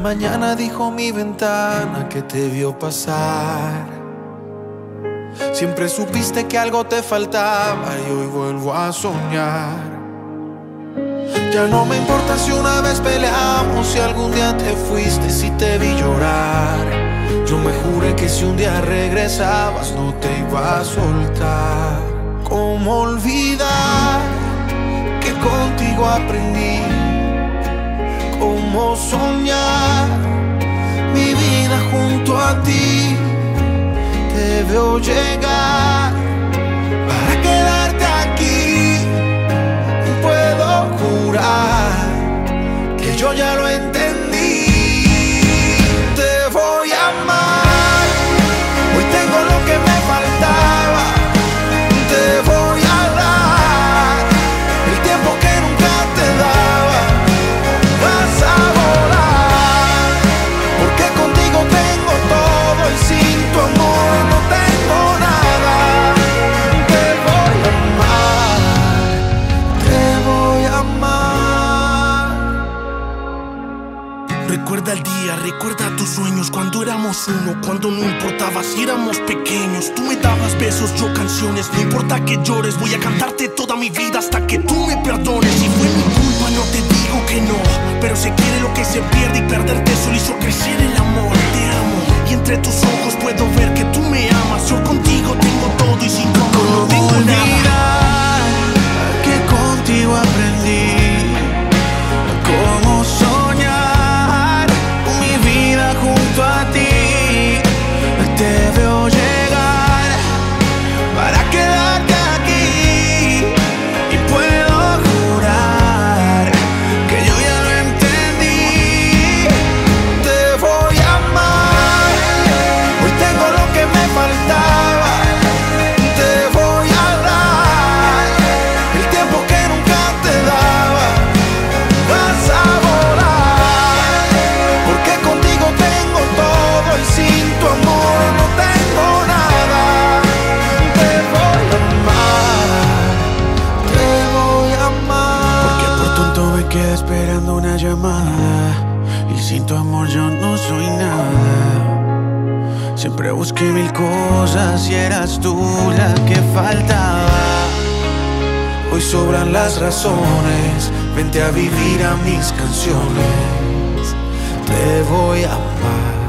mañana dijo mi ventana que te vio pasar. Siempre supiste que algo te faltaba y hoy vuelvo a soñar. Ya no me importa si una vez peleamos, si algún día te fuiste, si te vi llorar. Yo me juré que si un día regresabas no te iba a soltar. ¿Cómo olvidar que contigo aprendí? ¿Cómo soñar mi vida junto a ti? Te veo llegar para quedarte aquí. Puedo jurar que yo ya lo entendí. Te voy a amar, hoy tengo lo que me faltaba. Te voy a dar el tiempo que nunca te daba. Vas a volar, porque contigo tengo todo y sin tu amor no tengo nada. Te voy a amar, te voy a amar. Recuerda el día, recuerda tus sueños, cuando éramos uno, cuando no importaba si éramos pequeños. Tú me dabas besos, yo canciones, no importa que llores, voy a cantarte toda mi vida hasta que tú me perdones. Si fue mi culpa no te digo que no, pero se quiere lo que se pierde y perderte solo hizo crecer el amor. Te amo y entre tus ojos puedo ver que tú me amas. Yo contigo tengo todo y sin tu amor no tengo nada. Olvidar que contigo aprendí cómo soñar mi vida junto a ti. Te veo llegar para quedarte aquí y puedo jurar que yo ya lo entendí. Te voy a amar, hoy tengo lo que me faltaba. Te voy a dar el tiempo que nunca te daba. Vas a volar, porque contigo tengo todo y sin tu amor no tengo nada. Te voy a amar, te voy a amar. Porque por tonto me quedé esperando una llamada y sin tu amor yo no soy nada. Siempre busqué mil cosas y eras tú la que faltaba. Hoy sobran las razones, vente a vivir a mis canciones. Te voy a amar.